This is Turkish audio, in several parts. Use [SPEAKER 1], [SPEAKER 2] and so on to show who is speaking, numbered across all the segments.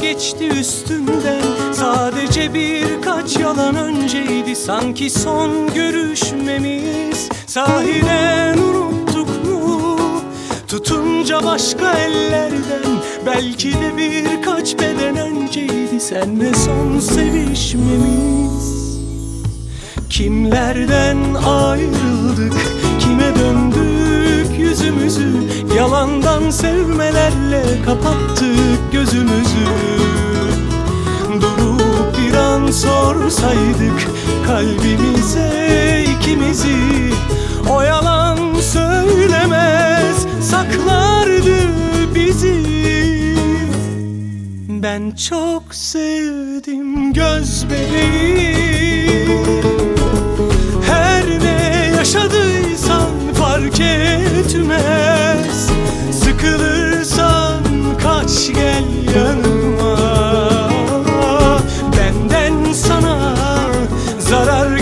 [SPEAKER 1] geçti üstünden? Sadece birkaç yalan önceydi sanki son görüşmemiz. Sahiden unuttuk mu tutunca başka ellerden? Belki de birkaç beden önceydi senle son sevişmemiz. Kimlerden ayrıldık, kime döndük yüzümüzü? Yalandan sevmelerle kapattık gözümüzü. Durup bir an sorsaydık kalbimize ikimizi, o yalan söylemez saklardı bizi. Ben çok sevdim göz bebeğim. Her ne yaşadıysan fark etmez. Sıkılırsan kaç gel yanıma. Benden sana zarar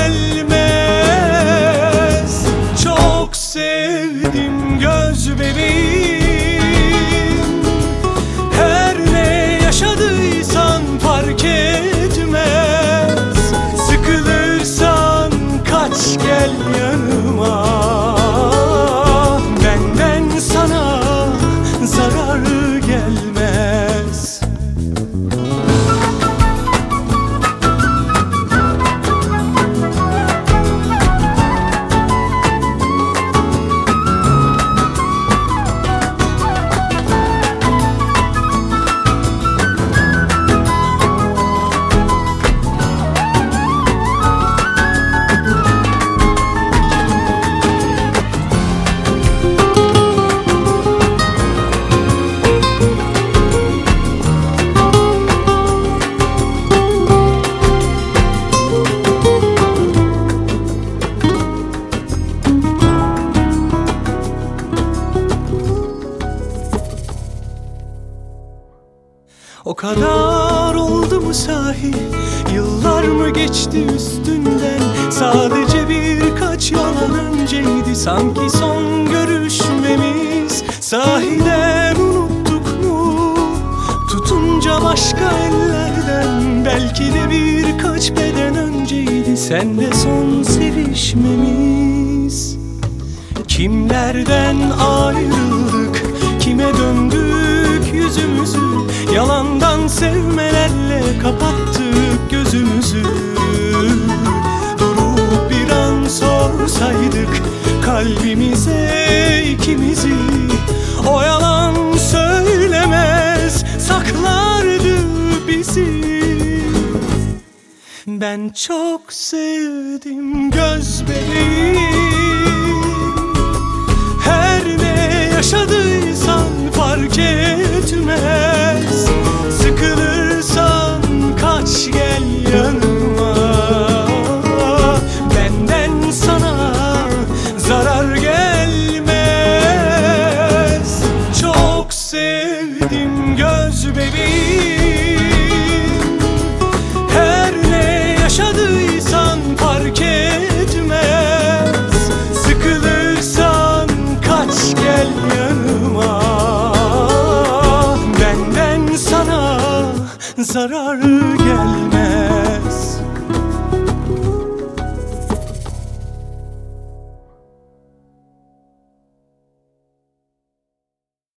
[SPEAKER 1] gelmez. Çok sevdim göz bebeğim. Her ne yaşadıysan fark etmez. Sıkılırsan kaç gel yanıma. Benden sana zarar gelmez. O kadar oldu mu sahi? Yıllar mı geçti üstünden? Sadece birkaç yalan önceydi sanki son görüşmemiz. Sahiden unuttuk mu tutunca başka ellerden? Belki de birkaç beden önceydi senle son sevişmemiz. Kimlerden ayrıldık, kime döndük yüzümüzü? Yalandan sevmelerle kapattık gözümüzü. Durup bir an sorsaydık kalbimize ikimizi, o yalan söylemez saklardı bizi. Ben çok sevdim göz bebeğim. Her ne yaşadıysan fark etmez. Sıkılırsan kaç gel yanıma. Benden sana zarar gelmez. Çok sevdim göz bebeğim. Her ne yaşadıysan fark etmez. Sıkılırsan kaç gel yanıma. Benden sana zarar gelmez.